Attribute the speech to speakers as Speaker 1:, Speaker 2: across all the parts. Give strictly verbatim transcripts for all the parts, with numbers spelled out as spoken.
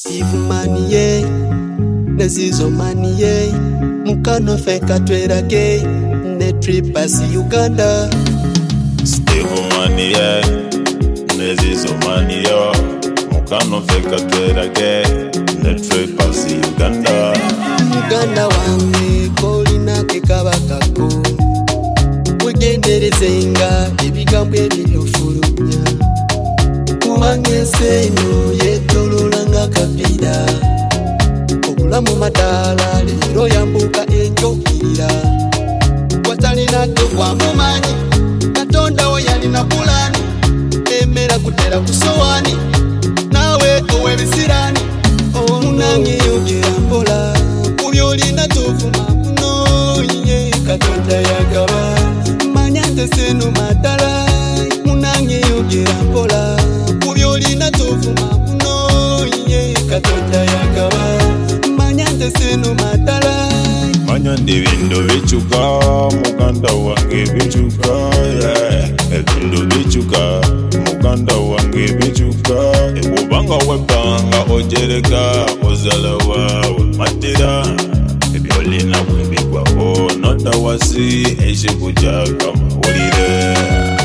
Speaker 1: Steve Maniye, Nezizo Maniye, Mukano Fenka Twerake, Netripasi Uganda.
Speaker 2: Steve Maniye, Nezizo Maniye, Mukano Fenka Twerake, Netripasi Uganda.
Speaker 1: Uganda wange kolina kekabakako, wegenderezenga ebigambo ebyofulumya. Kubange seno yetolola nga kapira, obulamu madala lero yambuka enjokirira. Watalina kwa mumanyi, Katonda we yalina pulani, emera kutera kusowani, nawe owebisirani. Munange yogera mpola, kubyolina tofuma muno, ye Katonda yagaba, manya nze seno madala. Munange yogera mpola, kubyolina tofuma muno, ye Katonda yagaba, manya nze seno madala.
Speaker 2: Manya ndibindo bichuka, muganda wange bichuka, yeah. Ebindo bichuka, muganda wange bichuka. Ebubanga webanga ojereka, ozala wawe matira. Ebyolina bwebigwa o, nota wasi, eishe kujaka mawulire.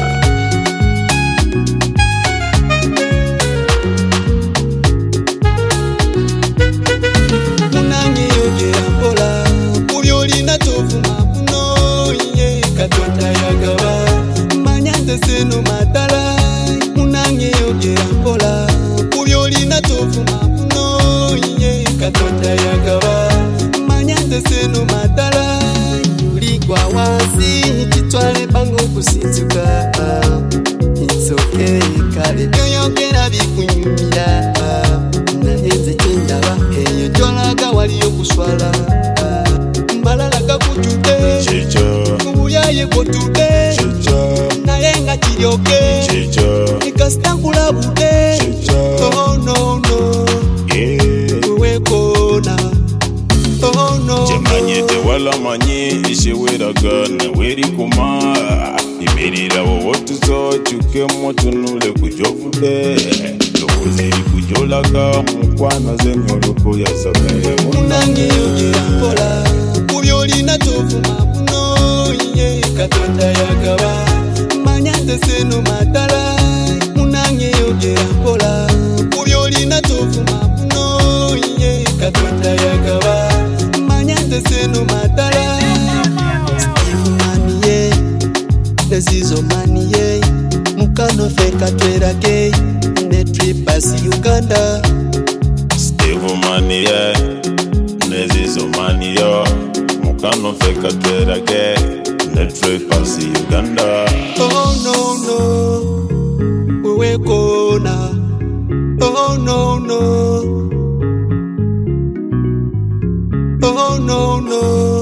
Speaker 1: Munange yogera mpola, kubyolina tofuma muno, ye Katonda yagaba, manya nze seno madala. Munange yogera mpola, kubyolina tofuma muno, ye Katonda yagaba, manya nze seno madala. Yuligwa wansi kitwale bango kusinzuka, it's okay kale byoyogera bikunyumira, naye nze kyendaba eyo gyolaga waliyo kuswala. Mbalala gakujjudde kubuyaye kwotude, naye nga kiryoke ekasita nkulabudde. Oh no no, wewekona. Oh no,
Speaker 2: Chemanye tewala manyi isheweraga naweri kuma. Imerira wowotuzo chuke motunule kujovude. Lowozeri kujolaga mukwana zenyoluko ya sabere.
Speaker 1: Munange yogera mpola, kubyolina tofuma muno, ye Katonda yagaba, manya nze seno madala. Munange yogera mpola, kubyolina tofuma muno, ye Katonda yagaba, manya nze seno madala. Steve Maniye, Nezizo Maniye, Mukano Fenka Twerake, Netripasi Uganda.
Speaker 2: Steve Maniye, Nezizo Maniye, Mukano Fenka Twerake, Netripasi Uganda.
Speaker 1: Oh no no, wewekona. Oh no no, oh no no.